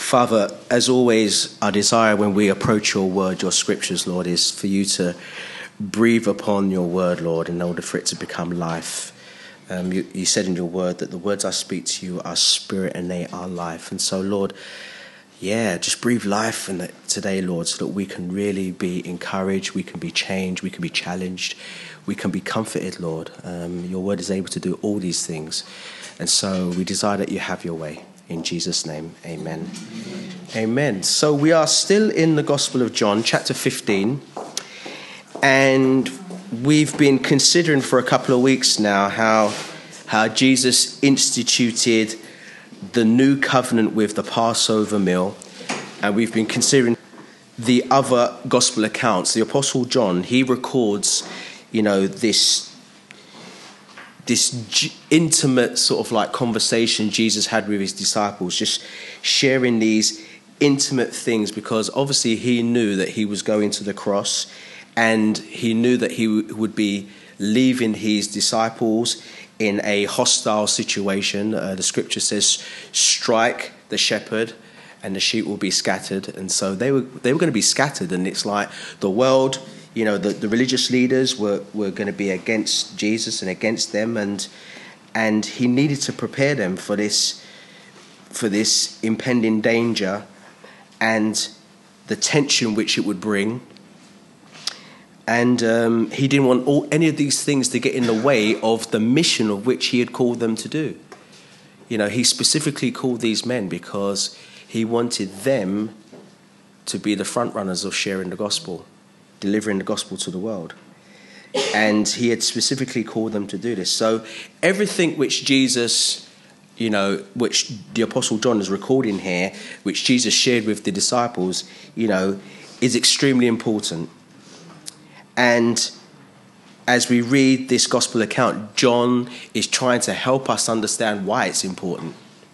Father, as always, our desire when we approach your word, your scriptures, Lord, is for you to breathe upon your word, Lord, in order for it to become life. You said in your word that the words I speak to you are spirit and they are life. And so, Lord, just breathe life in it today, Lord, so that we can really be encouraged, we can be changed, we can be challenged, we can be comforted, Lord. Your word is able to do all these things. And so we desire that you have your way. In Jesus' name, amen. Amen. So we are still in the Gospel of John, chapter 15. And we've been considering for a couple of weeks now how Jesus instituted the new covenant with the Passover meal. And we've been considering the other gospel accounts. The Apostle John, he records, this intimate sort of like conversation Jesus had with his disciples, just sharing these intimate things, because obviously he knew that he was going to the cross, and he knew that he would be leaving his disciples in a hostile situation. The scripture says, strike the shepherd and the sheep will be scattered. And so they were going to be scattered. And it's like the world, the religious leaders were going to be against Jesus and against them. And he needed to prepare them for this impending danger and the tension which it would bring. And he didn't want any of these things to get in the way of the mission of which he had called them to do. He specifically called these men because he wanted them to be the front runners of sharing the gospel, delivering the gospel to the world. And he had specifically called them to do this. So everything which Jesus, which the Apostle John is recording here, which Jesus shared with the disciples, is extremely important. And as we read this gospel account, John is trying to help us understand why it's important.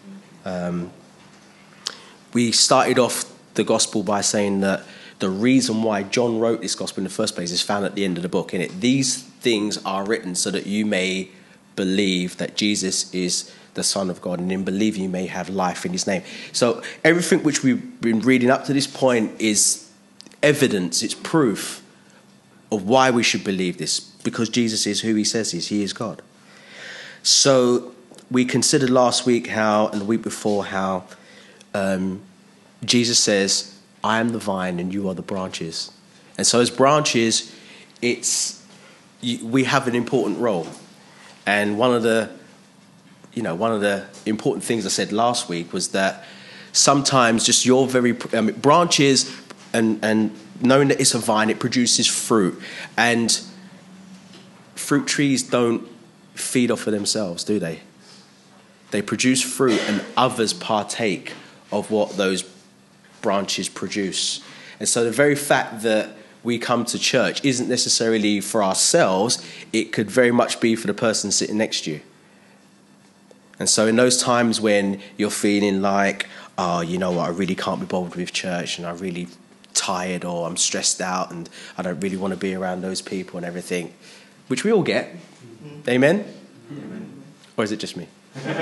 We started off the gospel by saying that the reason why John wrote this gospel in the first place is found at the end of the book, innit? These things are written so that you may believe that Jesus is the Son of God, and in believing you may have life in his name. So everything which we've been reading up to this point is evidence, it's proof of why we should believe this, because Jesus is who he says he is. He is God. So we considered last week and the week before how Jesus says, I am the vine and you are the branches. And so as branches, we have an important role. And one of the important things I said last week was that sometimes just your branches and knowing that it's a vine, it produces fruit. And fruit trees don't feed off of themselves, do they? They produce fruit and others partake of what those branches produce. And so the very fact that we come to church isn't necessarily for ourselves. It could very much be for the person sitting next to you. And so in those times when you're feeling like, I really can't be bothered with church and I'm really tired or I'm stressed out and I don't really want to be around those people and everything, which we all get. Mm-hmm. Amen? Amen? Or is it just me?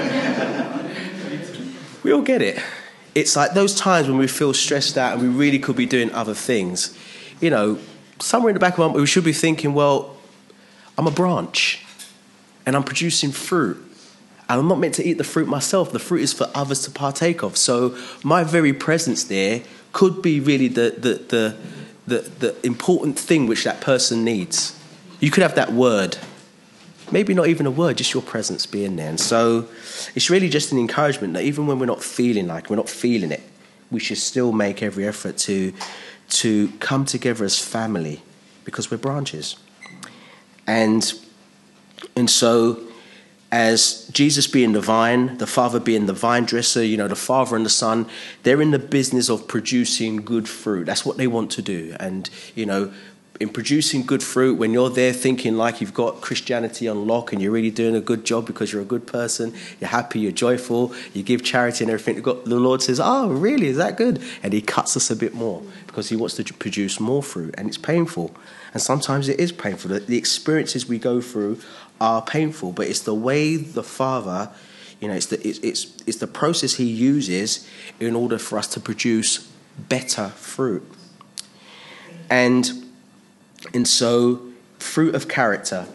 We all get it. It's like those times when we feel stressed out and we really could be doing other things. Somewhere in the back of our mind, we should be thinking, well, I'm a branch and I'm producing fruit. And I'm not meant to eat the fruit myself. The fruit is for others to partake of. So my very presence there could be really the important thing which that person needs. You could have that word. Maybe not even a word, just your presence being there. And so it's really just an encouragement that even when we're not feeling it, we should still make every effort to come together as family, because we're branches. And so as Jesus being the vine, the Father being the vine dresser, the Father and the Son, they're in the business of producing good fruit. That's what they want to do. And, in producing good fruit, when you're there thinking like you've got Christianity on lock and you're really doing a good job because you're a good person, you're happy, you're joyful, you give charity and everything, the Lord says, oh, really? Is that good? And he cuts us a bit more because he wants to produce more fruit, and it's painful. And sometimes it is painful. The experiences we go through are painful, but it's the way the Father, It's the process he uses in order for us to produce better fruit. And so, fruit of character,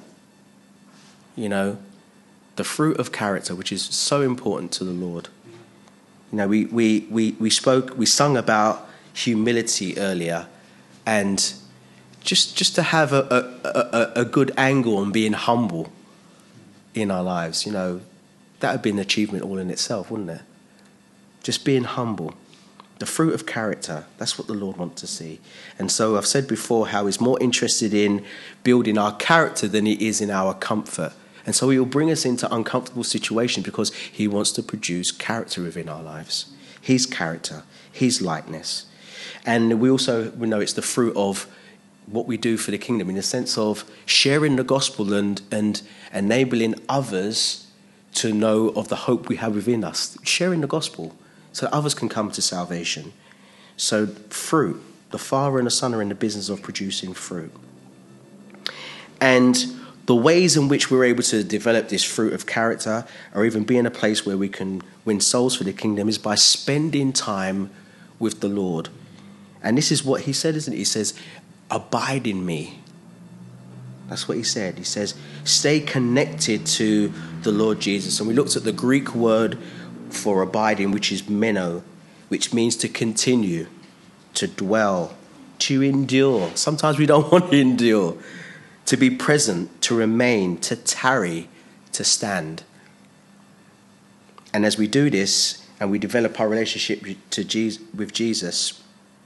the fruit of character, which is so important to the Lord. We sung about humility earlier, and just to have a good angle on being humble in our lives, that would be an achievement all in itself, wouldn't it? Just being humble. The fruit of character, that's what the Lord wants to see. And so I've said before how he's more interested in building our character than he is in our comfort. And so he will bring us into uncomfortable situations because he wants to produce character within our lives. His character, his likeness. And we know it's the fruit of what we do for the kingdom in the sense of sharing the gospel and enabling others to know of the hope we have within us. Sharing the gospel so that others can come to salvation. So fruit, the Father and the Son are in the business of producing fruit. And the ways in which we're able to develop this fruit of character or even be in a place where we can win souls for the kingdom is by spending time with the Lord. And this is what he said, isn't it? He says, abide in me. That's what he said. He says, stay connected to the Lord Jesus. And we looked at the Greek word for abiding, which is meno, which means to continue, to dwell, to endure. Sometimes we don't want to endure. To be present, to remain, to tarry, to stand. And as we do this and we develop our relationship with Jesus,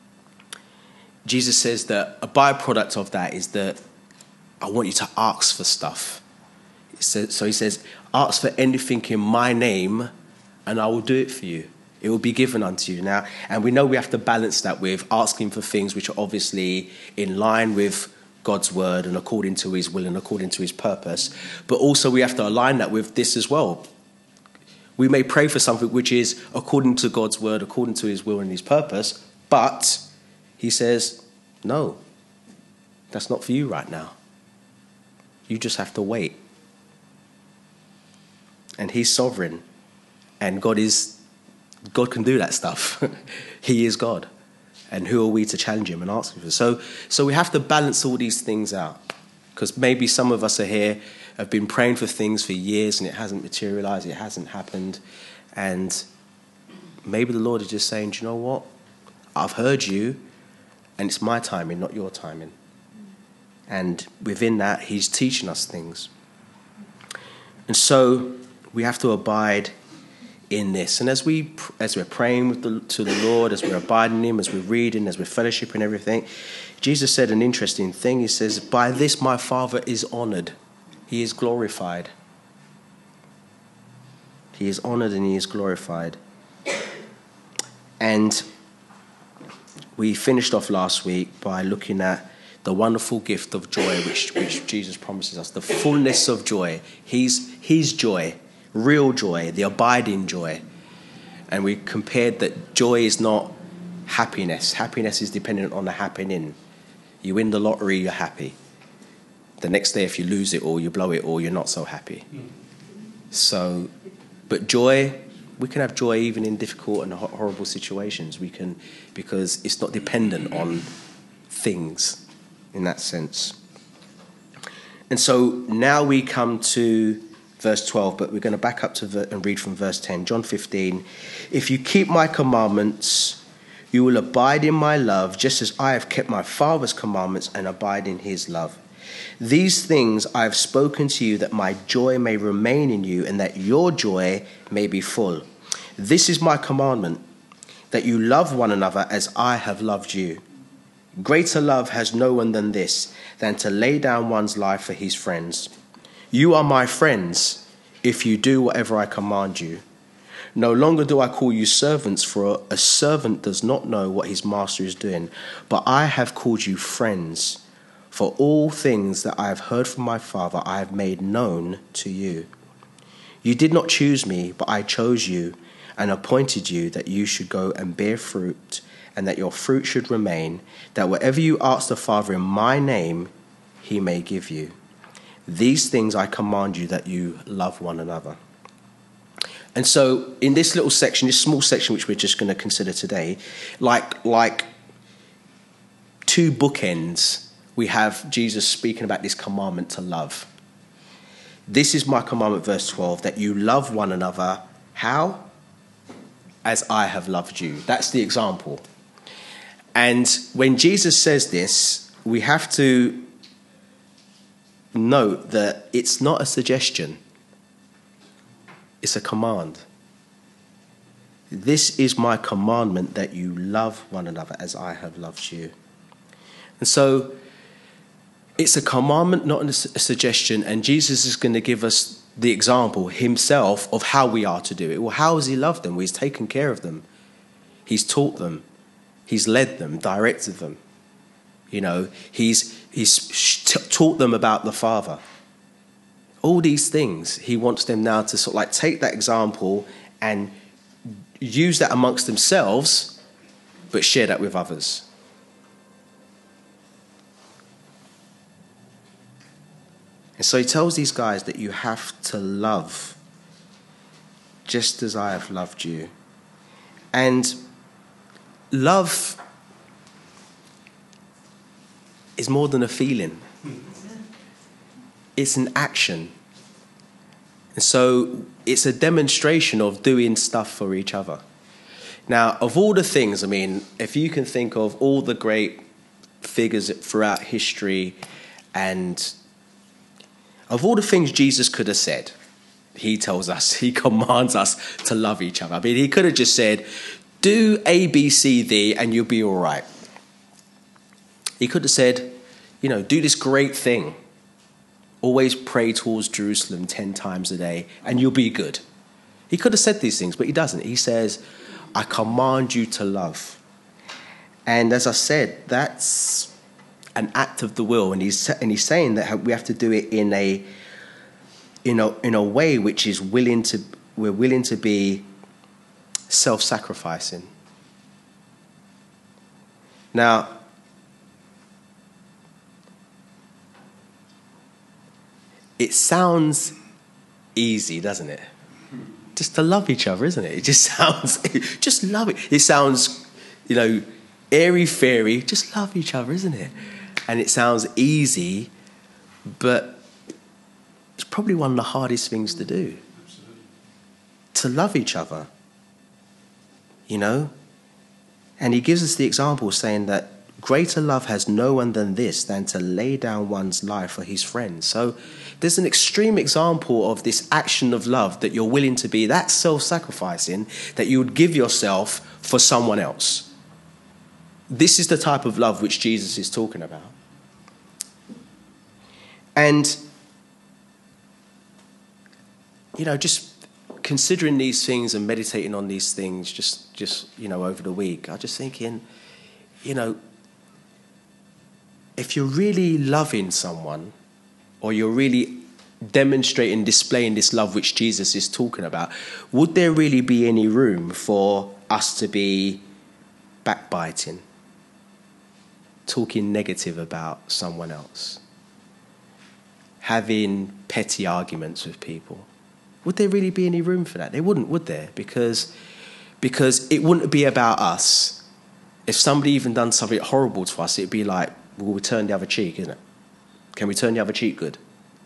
Jesus says that a byproduct of that is that I want you to ask for stuff. So he says, ask for anything in my name and I will do it for you. It will be given unto you. Now, and we know we have to balance that with asking for things which are obviously in line with God's word and according to his will and according to his purpose. But also we have to align that with this as well. We may pray for something which is according to God's word, according to his will and his purpose, but he says, no, that's not for you right now. You just have to wait. And he's sovereign. And God can do that stuff. He is God. And who are we to challenge him and ask him for? So we have to balance all these things out. Because maybe some of us are here, have been praying for things for years and it hasn't materialized, it hasn't happened. And maybe the Lord is just saying, do you know what? I've heard you and it's my timing, not your timing. And within that, he's teaching us things. And so we have to abide in this. And as we're praying to the Lord, as we're abiding in him, as we're reading, as we're fellowshipping and everything, Jesus said an interesting thing. He says, by this my Father is honored. He is glorified. He is honored and he is glorified. And we finished off last week by looking at the wonderful gift of joy which Jesus promises us, the fullness of joy. His joy, real joy, the abiding joy. And we compared that joy is not happiness. Happiness is dependent on the happening. You win the lottery, you're happy. The next day, if you lose it or you blow it or you're not so happy. So, but joy, we can have joy even in difficult and horrible situations. We can, because it's not dependent on things in that sense. And so now we come to verse 12, but we're going to back up to and read from verse 10. John 15. If you keep my commandments, you will abide in my love, just as I have kept my Father's commandments and abide in his love. These things I have spoken to you, that my joy may remain in you, and that your joy may be full. This is my commandment, that you love one another as I have loved you. Greater love has no one than this, than to lay down one's life for his friends. You are my friends, if you do whatever I command you. No longer do I call you servants, for a servant does not know what his master is doing, but I have called you friends. For all things that I have heard from my Father, I have made known to you. You did not choose me, but I chose you and appointed you that you should go and bear fruit, and that your fruit should remain, that whatever you ask the Father in my name, he may give you. These things I command you, that you love one another. And so in this little section, this small section which we're just going to consider today, like two bookends, we have Jesus speaking about this commandment to love. This is my commandment, verse 12, that you love one another. How? As I have loved you. That's the example. And when Jesus says this, we have to note that it's not a suggestion. It's a command. This is my commandment, that you love one another as I have loved you. And so it's a commandment, not a suggestion. And Jesus is going to give us the example himself of how we are to do it. Well, how has he loved them? Well, he's taken care of them. He's taught them. He's led them, directed them. You know, he's taught them about the Father. All these things, he wants them now to sort of like take that example and use that amongst themselves, but share that with others. And so he tells these guys that you have to love just as I have loved you. And love is more than a feeling. It's an action. And so it's a demonstration of doing stuff for each other. Now, of all the things, I mean, if you can think of all the great figures throughout history, and of all the things Jesus could have said, he tells us, he commands us to love each other. I mean, he could have just said, do A, B, C, D, and you'll be all right. He could have said, you know, do this great thing. Always pray towards Jerusalem 10 times a day, and you'll be good. He could have said these things, but he doesn't. He says, I command you to love. And as I said, that's an act of the will. And he's saying that we have to do it in a way which is we're willing to be self-sacrificing. Now, it sounds easy, doesn't it? Just to love each other, isn't it? It just sounds, just love it. It sounds, you know, airy-fairy, just love each other, isn't it? And it sounds easy, but it's probably one of the hardest things to do. Absolutely. To love each other, you know? And he gives us the example saying that greater love has no one than this, than to lay down one's life for his friends. So there's an extreme example of this action of love that you're willing to be that self-sacrificing, that you would give yourself for someone else. This is the type of love which Jesus is talking about. And, you know, just considering these things and meditating on these things just you know, over the week, I'm just thinking, you know, if you're really loving someone, or you're really demonstrating, displaying this love which Jesus is talking about, would there really be any room for us to be backbiting, talking negative about someone else, having petty arguments with people? Would there really be any room for that? There wouldn't, would there? Because it wouldn't be about us. If somebody even done something horrible to us, it'd be like, we'll turn the other cheek, isn't it? Can we turn the other cheek good?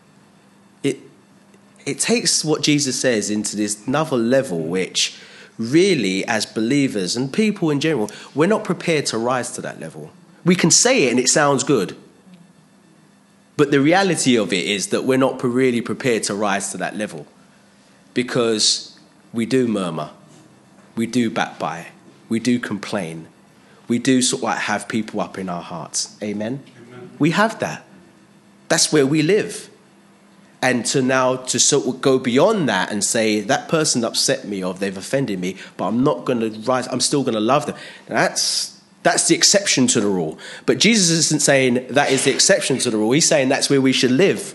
It takes what Jesus says into this another level, which really, as believers and people in general, we're not prepared to rise to that level. We can say it and it sounds good, but the reality of it is that we're not really prepared to rise to that level, because we do murmur, we do backbite, we do complain, we do sort of like have people up in our hearts. Amen? Amen. We have that. That's where we live. And to sort of go beyond that and say, that person upset me or they've offended me, but I'm not going to rise, I'm still going to love them. That's the exception to the rule. But Jesus isn't saying that is the exception to the rule. He's saying that's where we should live.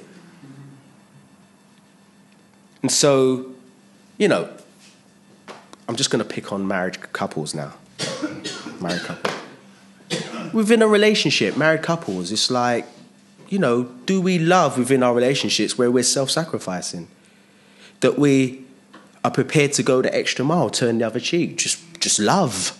And so, you know, I'm just going to pick on married couples now. Married couple. Within a relationship, married couples, it's like, you know, do we love within our relationships where we're self-sacrificing? That we are prepared to go the extra mile, turn the other cheek, just love.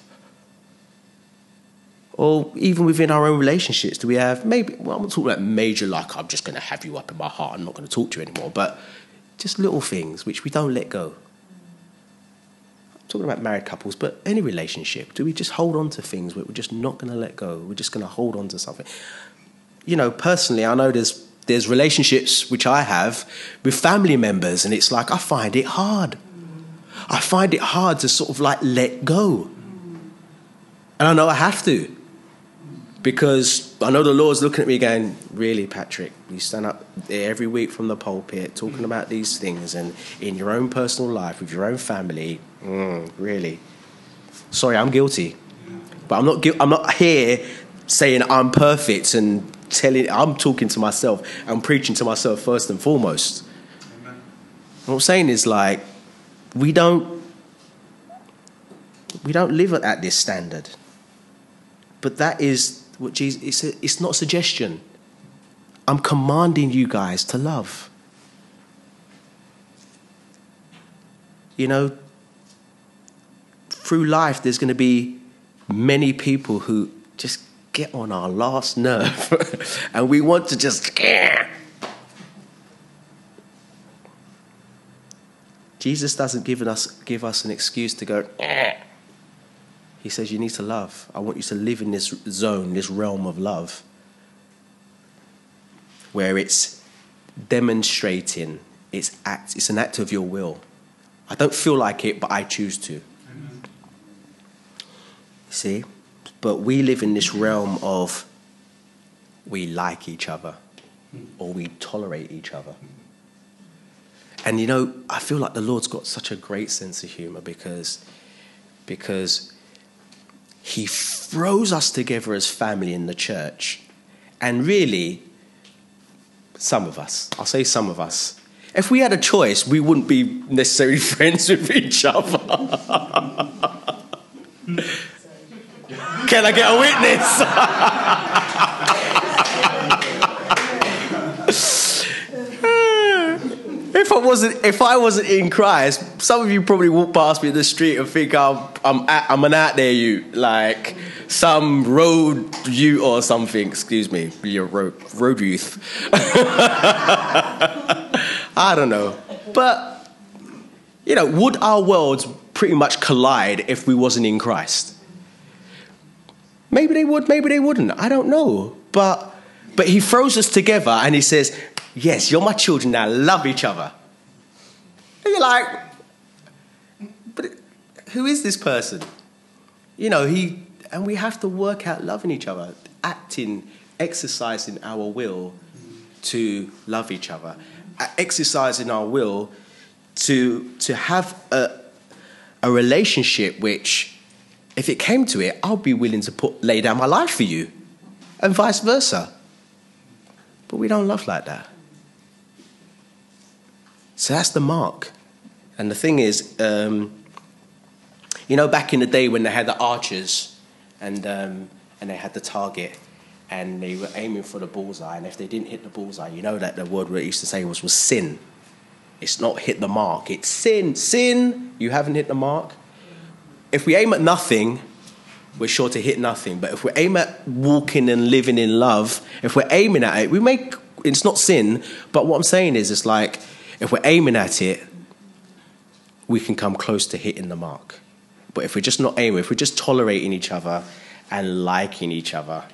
Or even within our own relationships, do we have maybe, well, I'm not talking about major, like I'm just going to have you up in my heart, I'm not going to talk to you anymore, but just little things which we don't let go. I'm talking about married couples, but any relationship, do we just hold on to things where we're just not going to let go? We're just going to hold on to something. You know, personally, I know there's relationships which I have with family members, and it's like I find it hard. I find it hard to sort of like let go. And I know I have to. Because I know the Lord's looking at me going, really, Patrick, you stand up there every week from the pulpit talking about these things, and in your own personal life, with your own family, really? Sorry, I'm guilty. But I'm not here saying I'm perfect and I'm talking to myself. I'm preaching to myself first and foremost. Amen. What I'm saying is, like, we don't live at this standard. But that is what Jesus, it's not a suggestion. I'm commanding you guys to love. You know, through life, there's going to be many people who just get on our last nerve and we want to just... Jesus doesn't give us an excuse to go... He says you need to love. I want you to live in this zone, this realm of love, where it's demonstrating, it's an act of your will. I don't feel like it, but I choose to. Amen. See? But we live in this realm of we like each other or we tolerate each other. And you know, I feel like the Lord's got such a great sense of humor because he throws us together as family in the church. And really, some of us, I'll say some of us, if we had a choice, we wouldn't be necessarily friends with each other. Can I get a witness? If I wasn't in Christ, some of you probably walk past me in the street and think I'm an out there you, like some road you or something. Excuse me, you're road youth. I don't know, but you know, would our worlds pretty much collide if we wasn't in Christ? Maybe they would, maybe they wouldn't. I don't know, but he throws us together and he says, yes, you're my children now, love each other. And you're like, but who is this person? You know, and we have to work out loving each other, exercising our will to love each other, exercising our will to have a relationship which, if it came to it, I'll be willing to lay down my life for you, and vice versa. But we don't love like that. So that's the mark. And the thing is, you know, back in the day when they had the archers and they had the target and they were aiming for the bullseye, and if they didn't hit the bullseye, you know that the word we used to say was sin. It's not hit the mark. It's sin. Sin, you haven't hit the mark. If we aim at nothing, we're sure to hit nothing. But if we aim at walking and living in love, if we're aiming at it, it's not sin. But what I'm saying is, it's like, if we're aiming at it, we can come close to hitting the mark. But if we're just not aiming, if we're just tolerating each other and liking each other,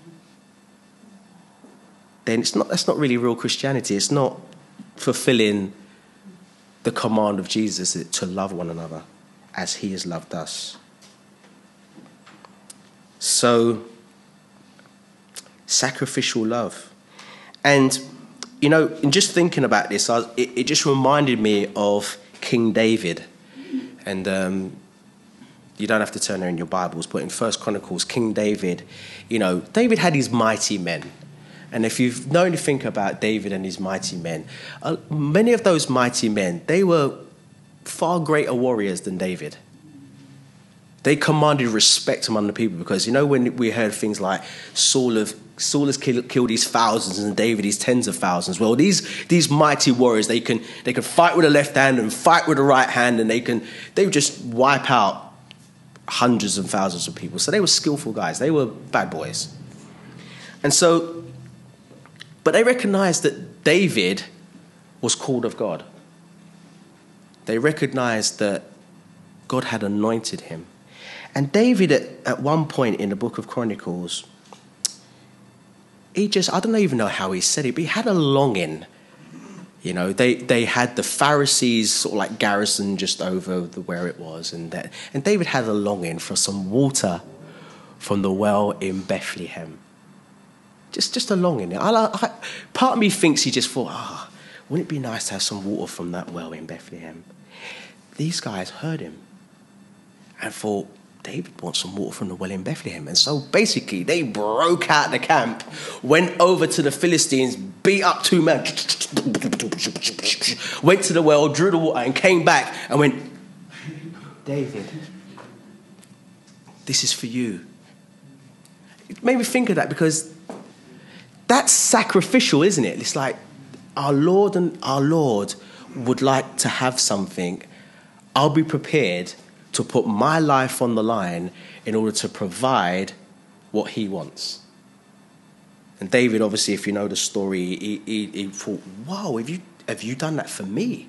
then that's not really real Christianity. It's not fulfilling the command of Jesus to love one another as he has loved us. So, sacrificial love. And, you know, in just thinking about this, it just reminded me of King David. And you don't have to turn there in your Bibles, but in 1 Chronicles, King David, you know, David had his mighty men. And if you know anything about David and his mighty men, many of those mighty men, they were far greater warriors than David. They commanded respect among the people because, you know, when we heard things like Saul Saul has killed these thousands and David these tens of thousands. Well, these mighty warriors, they can fight with the left hand and fight with the right hand, and they would just wipe out hundreds and thousands of people. So they were skillful guys. They were bad boys. And so, but they recognized that David was called of God. They recognized that God had anointed him. And David, at one point in the book of Chronicles, I don't even know how he said it, but he had a longing. You know, they had the Pharisees sort of like garrisoned just over where it was. And David had a longing for some water from the well in Bethlehem. Just a longing. Part of me thinks he just thought, wouldn't it be nice to have some water from that well in Bethlehem? These guys heard him and thought, David wants some water from the well in Bethlehem. And so basically they broke out the camp, went over to the Philistines, beat up 2 men, went to the well, drew the water and came back and went, David, this is for you. It made me think of that because that's sacrificial, isn't it? It's like our Lord would like to have something. I'll be prepared to put my life on the line in order to provide what he wants. And David, obviously, if you know the story, he thought, wow, have you done that for me?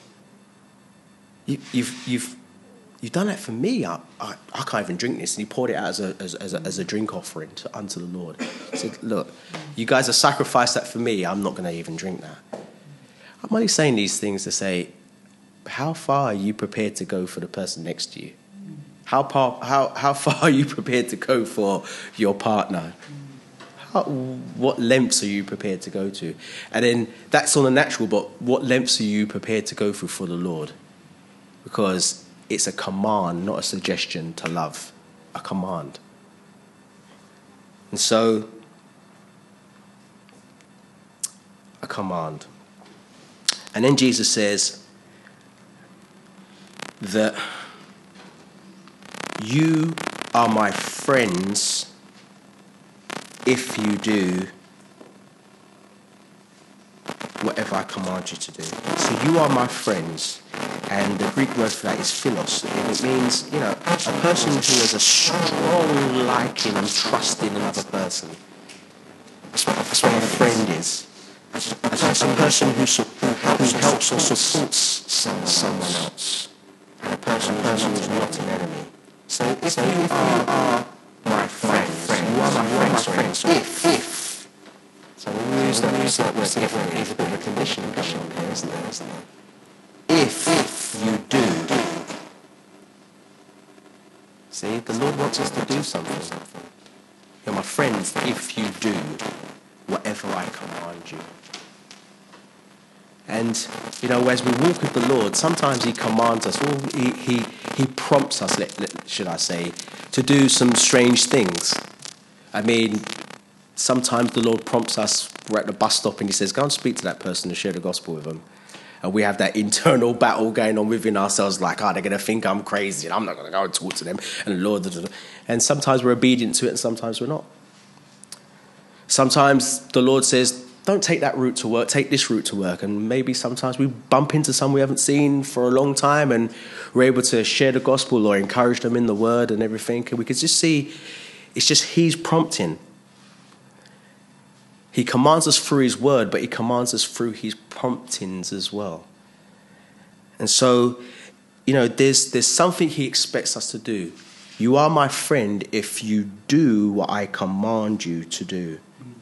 You've done that for me. I can't even drink this. And he poured it out as a drink offering unto the Lord. He said, look, you guys have sacrificed that for me. I'm not going to even drink that. I'm only saying these things to say, how far are you prepared to go for the person next to you? How far are you prepared to go for your partner? What lengths are you prepared to go to? And then that's on the natural, but what lengths are you prepared to go through for the Lord? Because it's a command, not a suggestion to love. A command. And so, a command. And then Jesus says that you are my friends if you do whatever I command you to do. So you are my friends. And the Greek word for that is philos. And it means, a person who has a strong liking and trust in another person. That's what a friend is. It's a person who helps or supports someone else. And a person who's not an enemy. So if you are my friends, you are my friends. If. So when we use that word, if, there's a bit of a condition going on here, isn't there? If you do. See, the Lord wants us to do something. You're my friends if you do whatever I command you. And, as we walk with the Lord, sometimes he commands us, or he prompts us, should I say, to do some strange things. I mean, sometimes the Lord prompts us, we're at the bus stop and he says, go and speak to that person and share the gospel with them. And we have that internal battle going on within ourselves, like, they're going to think I'm crazy and I'm not going to go and talk to them. And the Lord, and sometimes we're obedient to it and sometimes we're not. Sometimes the Lord says, don't take that route to work, take this route to work. And maybe sometimes we bump into someone we haven't seen for a long time and we're able to share the gospel or encourage them in the word and everything. And we could just see, it's just he's prompting. He commands us through his word, but he commands us through his promptings as well. And so, there's something he expects us to do. You are my friend if you do what I command you to do.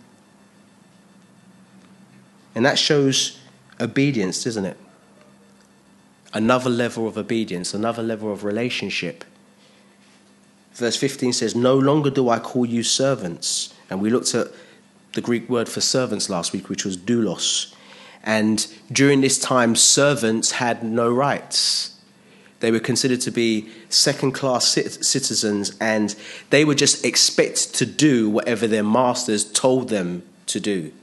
And that shows obedience, doesn't it? Another level of obedience, another level of relationship. Verse 15 says, no longer do I call you servants. And we looked at the Greek word for servants last week, which was doulos. And during this time, servants had no rights. They were considered to be second-class citizens, and they were just expected to do whatever their masters told them to do.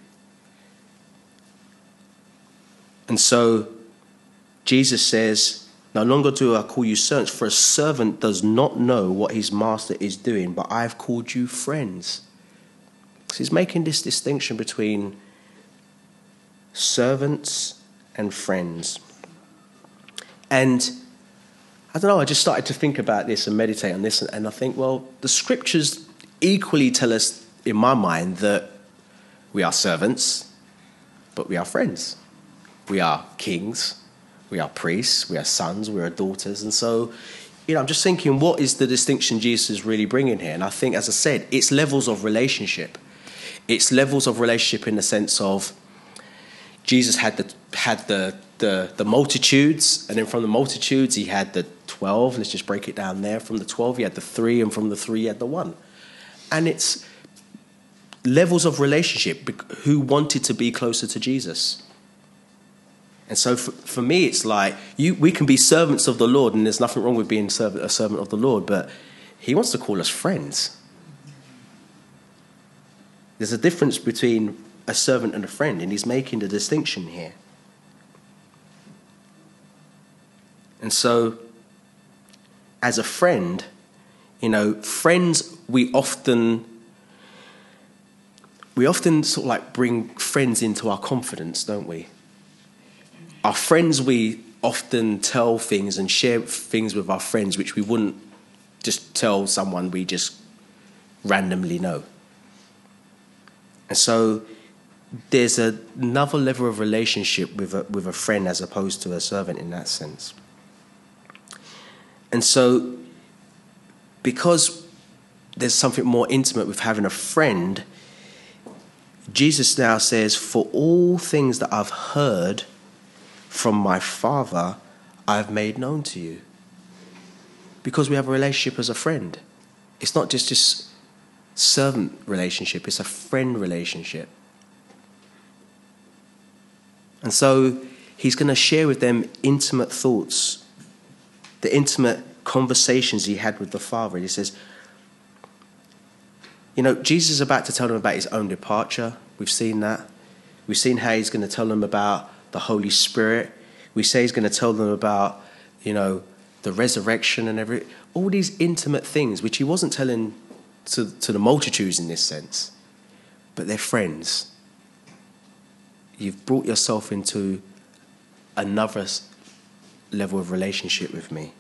And so Jesus says, no longer do I call you servants, for a servant does not know what his master is doing, but I've called you friends. So he's making this distinction between servants and friends. And I don't know, I just started to think about this and meditate on this, and I think, well, the scriptures equally tell us, in my mind, that we are servants, but we are friends. We are kings, we are priests, we are sons, we are daughters. And so, I'm just thinking, what is the distinction Jesus is really bringing here? And I think, as I said, it's levels of relationship. It's levels of relationship in the sense of Jesus had the multitudes, and then from the multitudes he had the 12. Let's just break it down there. From the 12 he had the 3, and from the 3 he had the 1. And it's levels of relationship, who wanted to be closer to Jesus. And so for me, it's like we can be servants of the Lord, and there's nothing wrong with being a servant of the Lord, but he wants to call us friends. There's a difference between a servant and a friend, and he's making the distinction here. And so, as a friend, friends, we often sort of like bring friends into our confidence, don't we? Our friends, we often tell things and share things with our friends which we wouldn't just tell someone we just randomly know. And so there's another level of relationship with a friend as opposed to a servant in that sense. And so because there's something more intimate with having a friend, Jesus now says, for all things that I've heard from my Father, I've made known to you. Because we have a relationship as a friend. It's not just this servant relationship, it's a friend relationship. And so he's going to share with them intimate thoughts, the intimate conversations he had with the Father. And he says, Jesus is about to tell them about his own departure. We've seen that. We've seen how he's going to tell them about the Holy Spirit. We say he's going to tell them about, the resurrection and all these intimate things, which he wasn't telling to the multitudes in this sense, but they're friends. You've brought yourself into another level of relationship with me.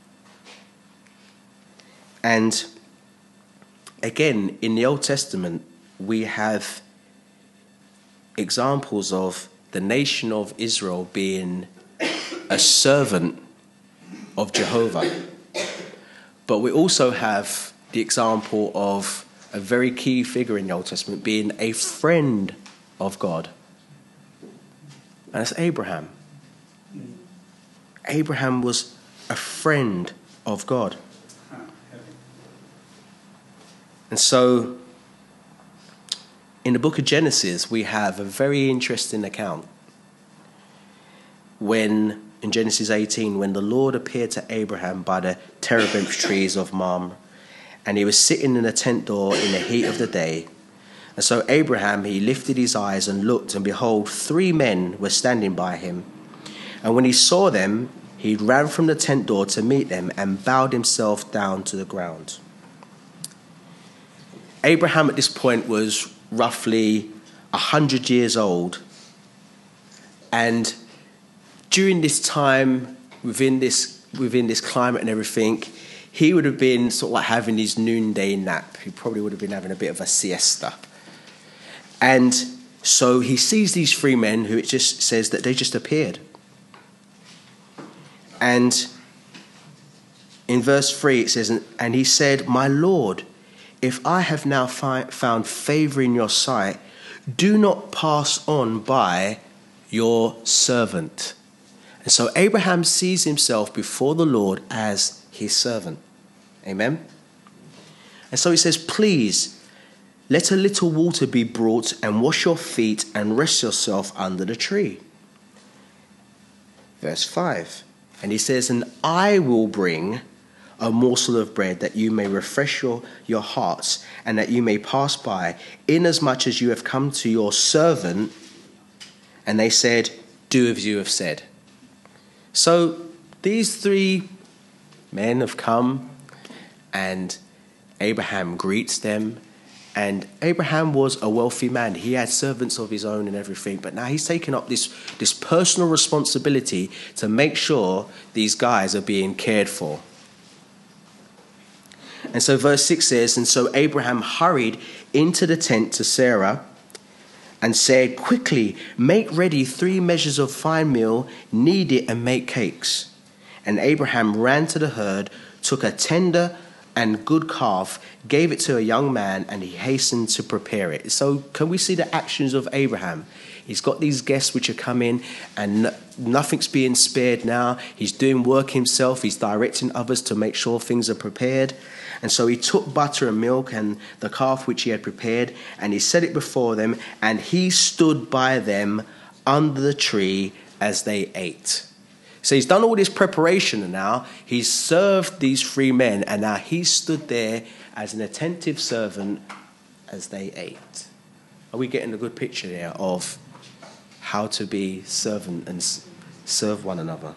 And again, in the Old Testament, we have examples of the nation of Israel being a servant of Jehovah. But we also have the example of a very key figure in the Old Testament being a friend of God. And it's Abraham. Abraham was a friend of God. And so, in the book of Genesis, we have a very interesting account when, in Genesis 18, when the Lord appeared to Abraham by the terebinth trees of Mamre, and he was sitting in a tent door in the heat of the day. And so Abraham, he lifted his eyes and looked, and behold, 3 men were standing by him. And when he saw them, he ran from the tent door to meet them and bowed himself down to the ground. Abraham at this point was roughly 100 years old. And during this time, within this climate and everything, he would have been sort of like having his noonday nap. He probably would have been having a bit of a siesta. And so he sees these 3 men who it just says that they just appeared. And in verse 3 it says, and he said, my Lord, if I have now found favor in your sight, do not pass on by your servant. And so Abraham sees himself before the Lord as his servant. Amen? And so he says, please, let a little water be brought and wash your feet and rest yourself under the tree. Verse 5. And he says, and I will bring a morsel of bread that you may refresh your hearts and that you may pass by, inasmuch as you have come to your servant. And they said, do as you have said. So these 3 men have come, and Abraham greets them, And Abraham was a wealthy man. He had servants of his own and everything. But now he's taken up this personal responsibility to make sure these guys are being cared for. And so verse 6 says, and so Abraham hurried into the tent to Sarah and said, quickly, make ready 3 measures of fine meal, knead it and make cakes. And Abraham ran to the herd, took a tender and good calf, gave it to a young man, and he hastened to prepare it. So can we see the actions of Abraham? He's got these guests which are coming, and nothing's being spared now. He's doing work himself. He's directing others to make sure things are prepared. And so he took butter and milk and the calf which he had prepared, and he set it before them, and he stood by them under the tree as they ate. So he's done all this preparation, and now he's served these 3 men, and now he stood there as an attentive servant as they ate. Are we getting a good picture there of how to be servant and serve one another?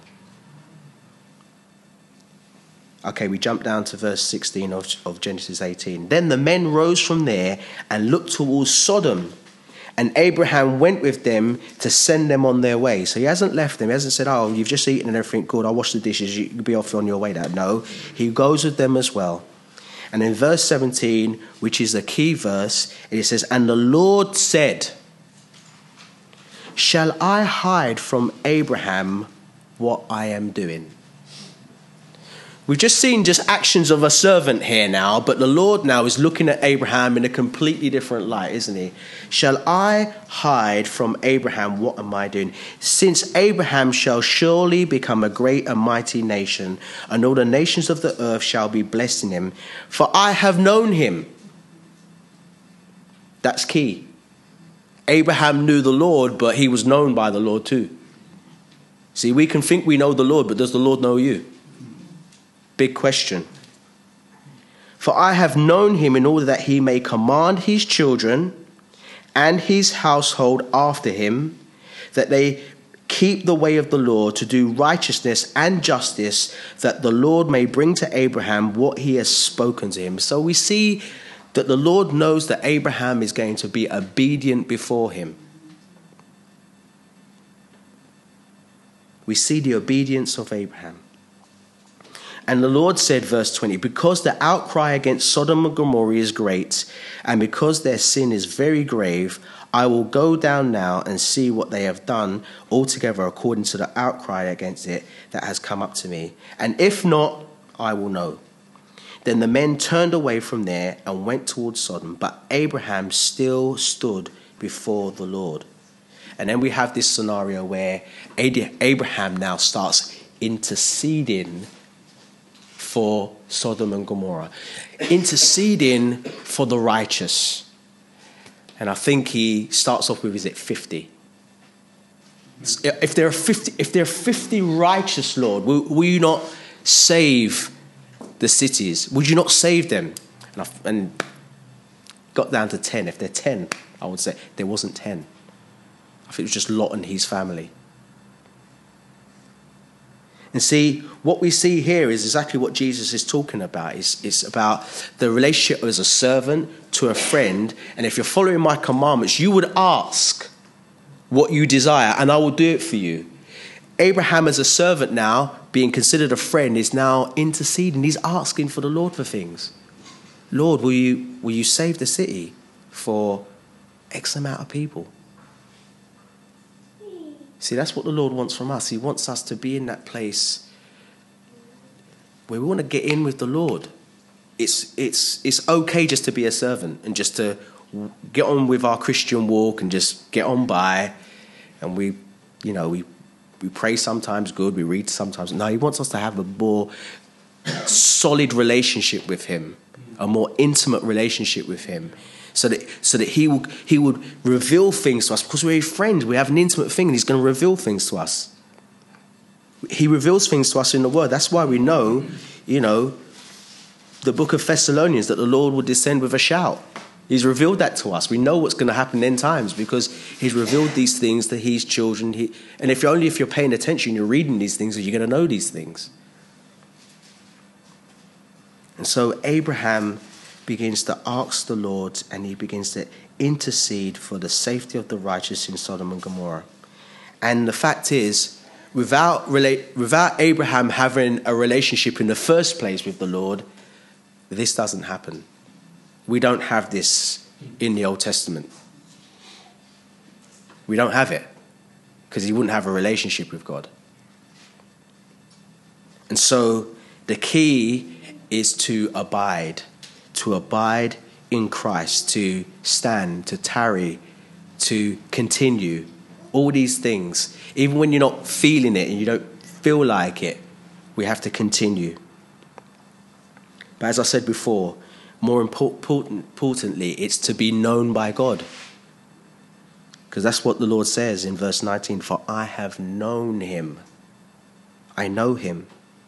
Okay, we jump down to verse 16 of Genesis 18. Then the men rose from there and looked towards Sodom, and Abraham went with them to send them on their way. So he hasn't left them. He hasn't said, oh, you've just eaten and everything, good, I'll wash the dishes, you can be off on your way now. No, he goes with them as well. And in verse 17, which is a key verse, it says, and the Lord said, shall I hide from Abraham what I am doing? We've just seen just actions of a servant here now, but the Lord now is looking at Abraham in a completely different light, isn't he? Shall I hide from Abraham what am I doing? Since Abraham shall surely become a great and mighty nation, and all the nations of the earth shall be blessed in him. For I have known him. That's key. Abraham knew the Lord, but he was known by the Lord too. See, we can think we know the Lord, but does the Lord know you? Big question. For I have known him in order that he may command his children and his household after him, that they keep the way of the Lord to do righteousness and justice, that the Lord may bring to Abraham what he has spoken to him. So we see that the Lord knows that Abraham is going to be obedient before him. We see the obedience of Abraham. And the Lord said, verse 20, because the outcry against Sodom and Gomorrah is great, and because their sin is very grave, I will go down now and see what they have done altogether according to the outcry against it that has come up to me. And if not, I will know. Then the men turned away from there and went towards Sodom, but Abraham still stood before the Lord. And then we have this scenario where Abraham now starts interceding for Sodom and Gomorrah, interceding for the righteous. And I think he starts off with, is it 50? If there are 50 righteous, Lord, will you not save the cities? Would you not save them? And got down to 10. If they're 10, I would say there wasn't 10. I think it was just Lot and his family. And see, what we see here is exactly what Jesus is talking about. It's about the relationship as a servant to a friend. And if you're following my commandments, you would ask what you desire, and I will do it for you. Abraham as a servant now, being considered a friend, is now interceding. He's asking for the Lord for things. Lord, will you save the city for X amount of people? See, that's what the Lord wants from us. He wants us to be in that place where we want to get in with the Lord. It's okay just to be a servant and just to get on with our Christian walk and just get on by. And we pray sometimes good, we read sometimes. No, he wants us to have a more solid relationship with him, a more intimate relationship with him. So that he would reveal things to us, because we're friends. We have an intimate thing, and he's going to reveal things to us. He reveals things to us in the Word. That's why we know, the book of Thessalonians, that the Lord will descend with a shout. He's revealed that to us. We know what's going to happen in end times because he's revealed these things to his children. And if you're paying attention, you're reading these things, you're going to know these things. And so Abraham begins to ask the Lord, and he begins to intercede for the safety of the righteous in Sodom and Gomorrah. And the fact is, without Abraham having a relationship in the first place with the Lord, this doesn't happen. We don't have this in the Old Testament. We don't have it because he wouldn't have a relationship with God. And so the key is to abide in Christ, to stand, to tarry, to continue. All these things, even when you're not feeling it and you don't feel like it, we have to continue. But as I said before, more importantly, it's to be known by God. Because that's what the Lord says in verse 19, for I have known him. I know him.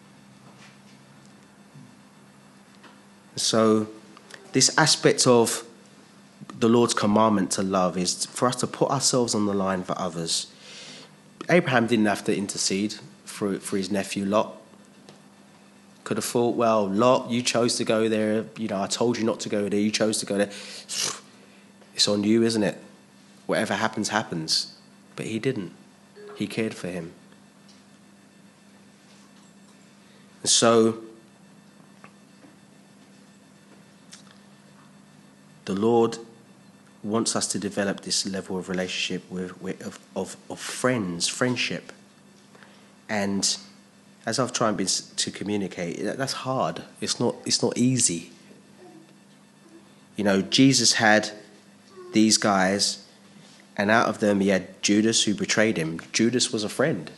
So this aspect of the Lord's commandment to love is for us to put ourselves on the line for others. Abraham didn't have to intercede for his nephew Lot. Could have thought, well, Lot, you chose to go there. I told you not to go there. You chose to go there. It's on you, isn't it? Whatever happens, happens. But he didn't. He cared for him. And so the Lord wants us to develop this level of relationship of friendship. And as I've tried to communicate, that's hard. It's not easy. Jesus had these guys, and out of them he had Judas, who betrayed him. Judas was a friend.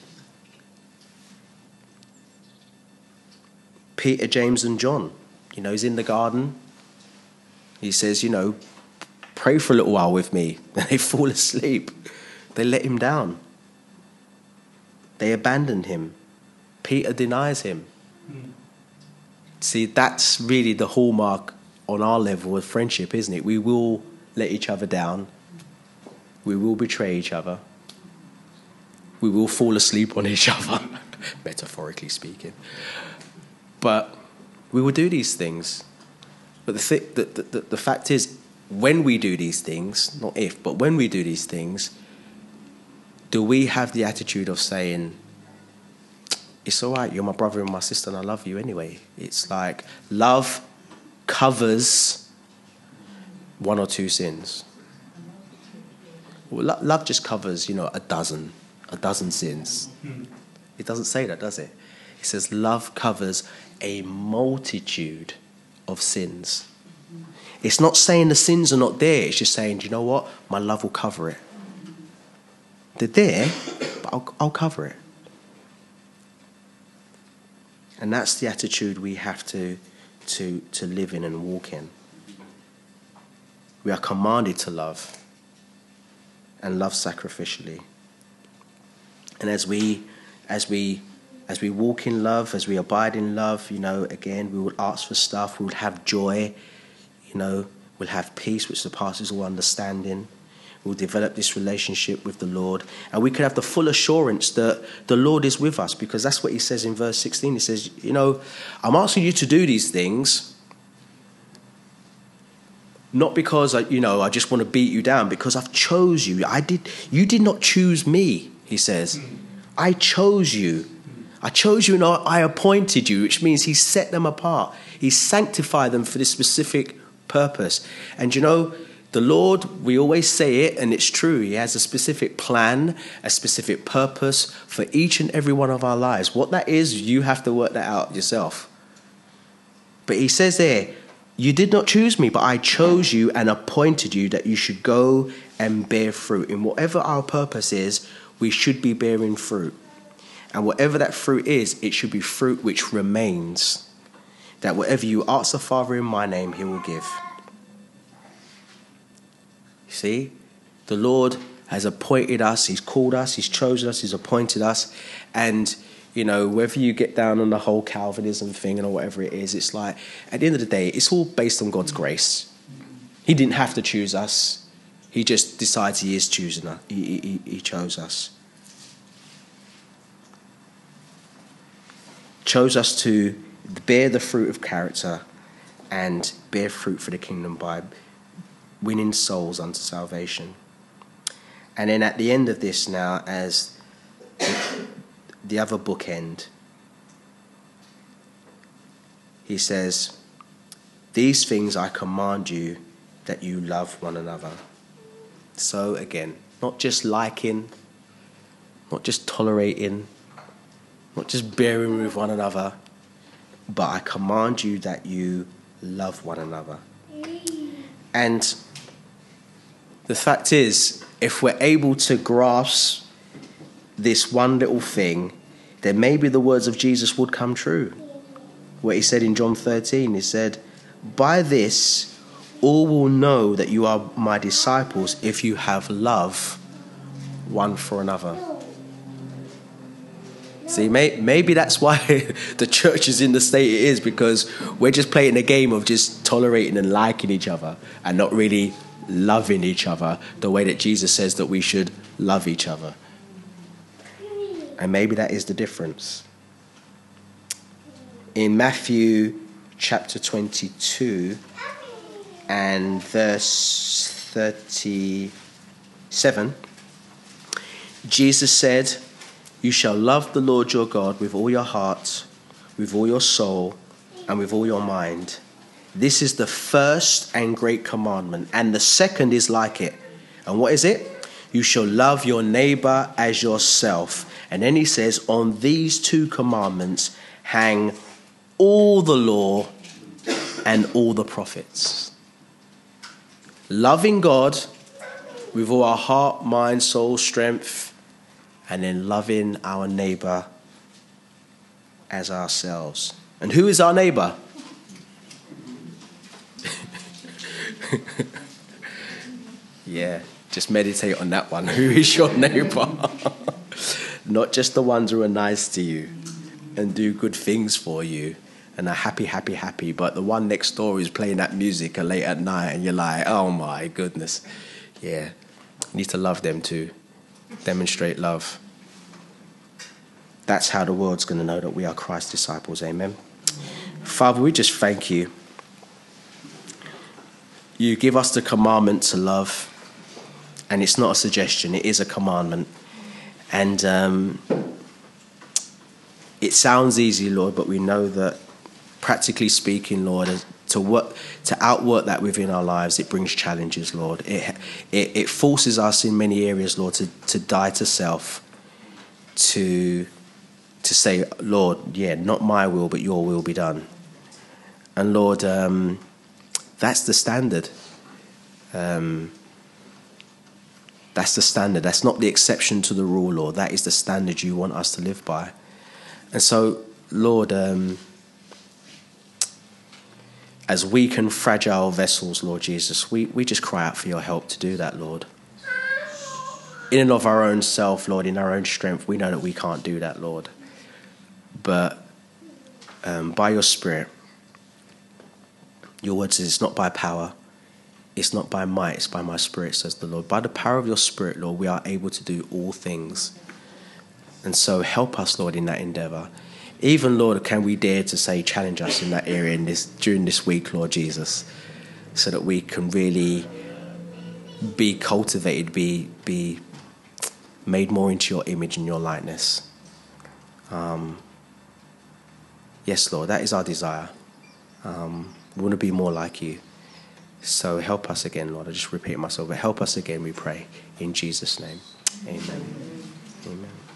Peter, James, and John. He's in the garden. He says, pray for a little while with me. And they fall asleep. They let him down. They abandoned him. Peter denies him. See, that's really the hallmark on our level of friendship, isn't it? We will let each other down. We will betray each other. We will fall asleep on each other, metaphorically speaking. But we will do these things. But the fact is, when we do these things, not if, but when we do these things, do we have the attitude of saying, it's all right, you're my brother and my sister and I love you anyway? It's like love covers one or two sins. Well, love just covers, a dozen sins. It doesn't say that, does it? It says love covers a multitude of sins. It's not saying the sins are not there. It's just saying, do you know what? My love will cover it. They're there, but I'll cover it. And that's the attitude we have to live in and walk in. We are commanded to love and love sacrificially. And as we walk in love, as we abide in love, again, we will ask for stuff. We will have joy. We'll have peace, which surpasses all understanding. We'll develop this relationship with the Lord. And we can have the full assurance that the Lord is with us, because that's what he says in verse 16. He says, I'm asking you to do these things, not because, I just want to beat you down, because I've chose you. You did not choose me, he says. I chose you. I chose you and I appointed you, which means he set them apart. He sanctified them for this specific purpose. And the Lord, we always say it, and it's true. He has a specific plan, a specific purpose for each and every one of our lives. What that is, you have to work that out yourself. But he says there, you did not choose me, but I chose you and appointed you that you should go and bear fruit. In whatever our purpose is, we should be bearing fruit. And whatever that fruit is, it should be fruit which remains. That whatever you ask the Father in my name, he will give. See, the Lord has appointed us, he's called us, he's chosen us, he's appointed us. And, whether you get down on the whole Calvinism thing or whatever it is, it's like, at the end of the day, it's all based on God's grace. He didn't have to choose us. He just decides he is choosing us. He chose us. Chose us to bear the fruit of character and bear fruit for the kingdom by winning souls unto salvation. And then at the end of this now, as the other bookend, he says, these things I command you, that you love one another. So again, not just liking, not just tolerating, not just bearing with one another, but I command you that you love one another. And the fact is, if we're able to grasp this one little thing, then maybe the words of Jesus would come true. What he said in John 13, he said, by this all will know that you are my disciples if you have love one for another. See, maybe that's why the church is in the state it is, because we're just playing a game of just tolerating and liking each other and not really loving each other the way that Jesus says that we should love each other. And maybe that is the difference. In Matthew chapter 22 and verse 37, Jesus said, you shall love the Lord your God with all your heart, with all your soul, and with all your mind. This is the first and great commandment, and the second is like it. And what is it? You shall love your neighbor as yourself. And then he says, on these two commandments hang all the law and all the prophets. Loving God with all our heart, mind, soul, strength, and then loving our neighbor as ourselves. And who is our neighbor? Yeah, just meditate on that one. Who is your neighbor? Not just the ones who are nice to you and do good things for you and are happy, but the one next door is playing that music late at night and you're like, oh my goodness. Yeah, you need to love them too. Demonstrate love. That's how the world's going to know that we are Christ's disciples. Amen. Father, we just thank you. You give us the commandment to love, and it's not a suggestion, it is a commandment. And it sounds easy, Lord, but we know that practically speaking, Lord, to outwork that within our lives, it brings challenges, Lord. It forces us in many areas, Lord, to die to self, to say, Lord, yeah, not my will, but your will be done. And Lord, that's the standard. That's the standard. That's not the exception to the rule, Lord. That is the standard you want us to live by. And so, Lord, as weak and fragile vessels, Lord Jesus, we just cry out for your help to do that, Lord. In and of our own self, Lord, in our own strength, we know that we can't do that, Lord. But by your Spirit, your word says it's not by power, it's not by might, it's by my Spirit, says the Lord. By the power of your Spirit, Lord, we are able to do all things. And so help us, Lord, in that endeavour. Even, Lord, can we dare to say, challenge us in that area during this week, Lord Jesus, so that we can really be cultivated, be made more into your image and your likeness. Yes, Lord, that is our desire. We want to be more like you. So help us again, Lord. I just repeat myself, but help us again, we pray. In Jesus' name, amen. Amen.